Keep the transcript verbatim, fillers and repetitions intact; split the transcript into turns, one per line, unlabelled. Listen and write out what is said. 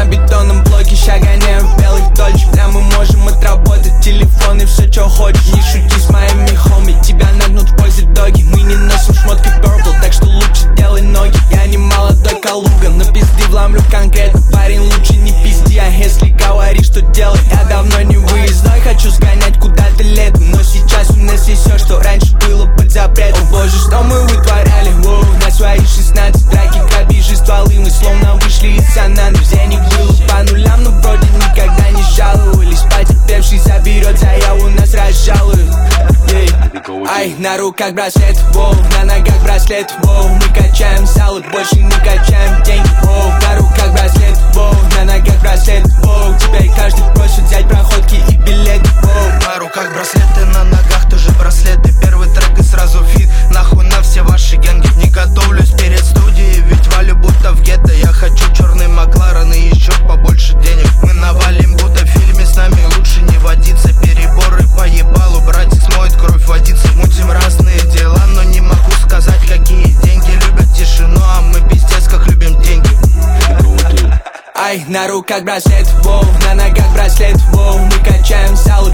на бетонном блоке, ща гоняем в белых дольчик. Да, мы можем отработать телефон и все, что хочешь. Не шути с моими хоми, тебя нагнут в позе доги. Мы не носим шмотки purple, так что лучше делай ноги. Я не молодой Калуга, но пизды вломлю конкретно. Парень, лучше не пизди, а если говоришь, что делай. Я давно не выездной, хочу сгонять куда-то летом. Но сейчас у нас есть все, что раньше было под запретом. О боже, что мы вытворяли, воу, на свои шестнадцать. Драки, грабежи, стволы, мы словно вышли из Сан-Андреас. Денег было по нулям, но вроде никогда не жаловались. Потерпевший заберет заяву, нас разжалуют. Ай, на руках браслет, воу, на ногах браслет, воу. Мы качаем залы, больше не качаем деньги, воу. На руках браслет, воу, на ногах браслет, воу. Теперь каждый просит взять проходки и билеты, воу.
На руках браслеты, на ногах тоже браслеты. Первый трек и сразу фит, нахуй на все ваши генги. Не готовлюсь перед студией, ведь валю будто в гетто. Я хочу черный Макларен и еще побольше денег. Мы навалим будто в фильме, с нами лучше не водиться. Переборы по ебалу, братик смоет кровь водиться. Мутим разные дела, но не могу сказать какие. Деньги любят тишину, а мы пиздец как любим деньги.
Ай, на руках браслет, воу, на ногах браслет, воу. Мы качаем зал,